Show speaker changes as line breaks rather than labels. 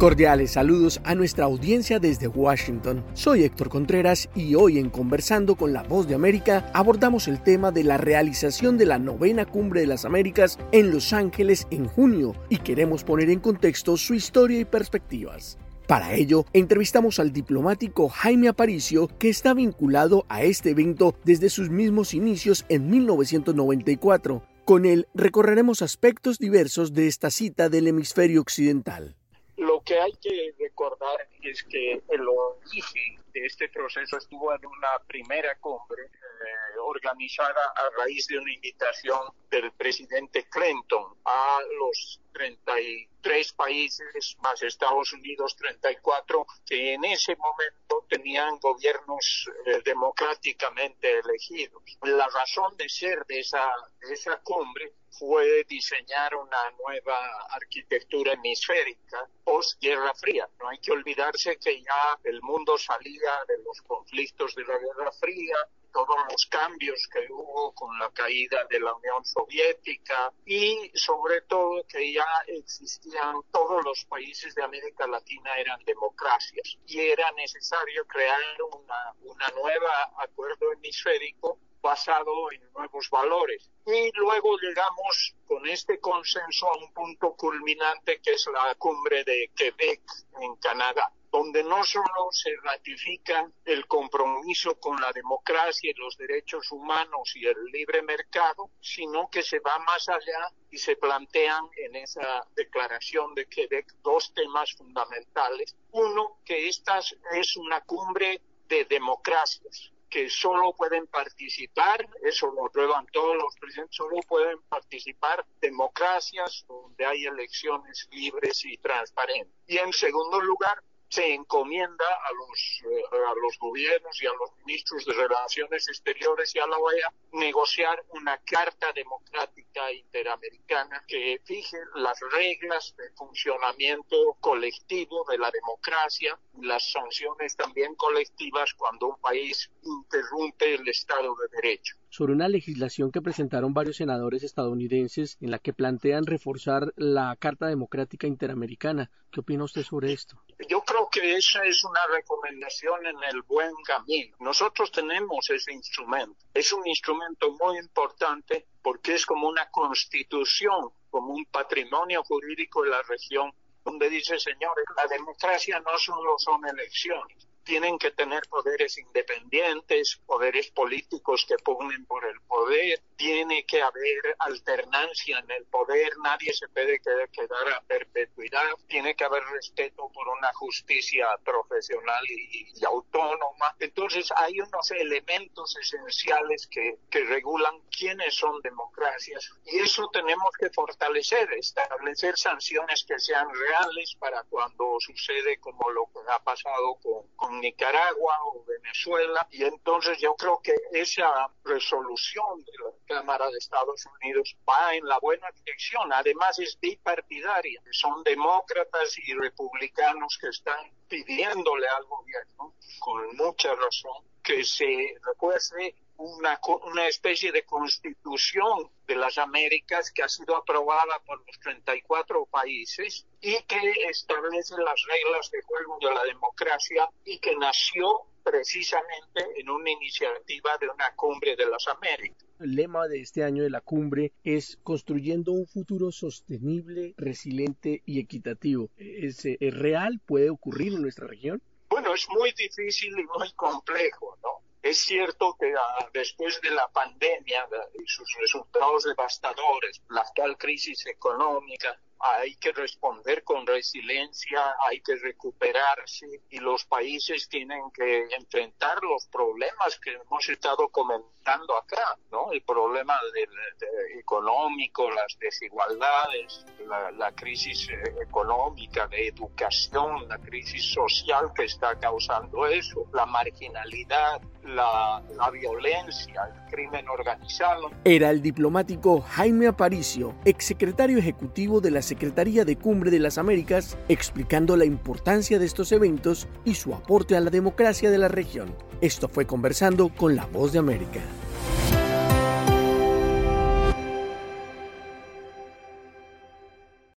Cordiales saludos a nuestra audiencia desde Washington. Soy Héctor Contreras y hoy en Conversando con la Voz de América abordamos el tema de la realización de la 9ª Cumbre de las Américas en Los Ángeles en junio y queremos poner en contexto su historia y perspectivas. Para ello, entrevistamos al diplomático Jaime Aparicio, que está vinculado a este evento desde sus mismos inicios en 1994. Con él recorreremos aspectos diversos de esta cita del hemisferio occidental.
Lo que hay que recordar es que el origen de este proceso estuvo en una primera cumbre organizada a raíz de una invitación del presidente Clinton a los 33 países más Estados Unidos 34 que en ese momento tenían gobiernos democráticamente elegidos. La razón de ser de esa cumbre fue diseñar una nueva arquitectura hemisférica post-Guerra Fría. No hay que olvidarse que ya el mundo salía de los conflictos de la Guerra Fría, todos los cambios que hubo con la caída de la Unión Soviética y sobre todo que ya existían todos los países de América Latina eran democracias y era necesario crear una nueva acuerdo hemisférico basado en nuevos valores. Y luego llegamos con este consenso a un punto culminante que es la cumbre de Quebec en Canadá, donde no solo se ratifica el compromiso con la democracia y los derechos humanos y el libre mercado, sino que se va más allá y se plantean en esa declaración de Quebec dos temas fundamentales. Uno, que esta es una cumbre de democracias, que solo pueden participar, eso lo aprueban todos los presidentes, solo pueden participar democracias donde hay elecciones libres y transparentes. Y en segundo lugar, se encomienda a los gobiernos y a los ministros de Relaciones Exteriores y a la OEA negociar una Carta Democrática Interamericana que fije las reglas de funcionamiento colectivo de la democracia y las sanciones también colectivas cuando un país interrumpe el Estado de Derecho.
Sobre una legislación que presentaron varios senadores estadounidenses en la que plantean reforzar la Carta Democrática Interamericana. ¿Qué opina usted sobre esto?
Yo creo que esa es una recomendación en el buen camino. Nosotros tenemos ese instrumento. Es un instrumento muy importante porque es como una constitución, como un patrimonio jurídico de la región, donde dice, señores, la democracia no solo son elecciones. Tienen que tener poderes independientes, poderes políticos que pugnen por el poder, tiene que haber alternancia en el poder, nadie se puede quedar a perpetuidad, tiene que haber respeto por una justicia profesional y autónoma. Entonces hay unos elementos esenciales que regulan quiénes son democracias y eso tenemos que fortalecer, establecer sanciones que sean reales para cuando sucede como lo que ha pasado con Nicaragua o Venezuela, y entonces yo creo que esa resolución de la Cámara de Estados Unidos va en la buena dirección. Además es bipartidaria, son demócratas y republicanos que están pidiéndole al gobierno, con mucha razón, que se refuerce una especie de constitución de las Américas que ha sido aprobada por los 34 países y que establece las reglas de juego de la democracia y que nació precisamente en una iniciativa de una cumbre de las Américas.
El lema de este año de la cumbre es construyendo un futuro sostenible, resiliente y equitativo. ¿Es real? ¿Puede ocurrir en nuestra región?
Bueno, es muy difícil y muy complejo, ¿no? Es cierto que después de la pandemia y sus resultados devastadores, la actual crisis económica, hay que responder con resiliencia, hay que recuperarse y los países tienen que enfrentar los problemas que hemos estado comentando acá, ¿no? El problema económico, las desigualdades, la crisis económica, de educación, la crisis social que está causando eso, la marginalidad, la violencia, el crimen organizado.
Era el diplomático Jaime Aparicio, exsecretario ejecutivo de la Secretaría de Cumbre de las Américas, explicando la importancia de estos eventos y su aporte a la democracia de la región. Esto fue Conversando con la Voz de América.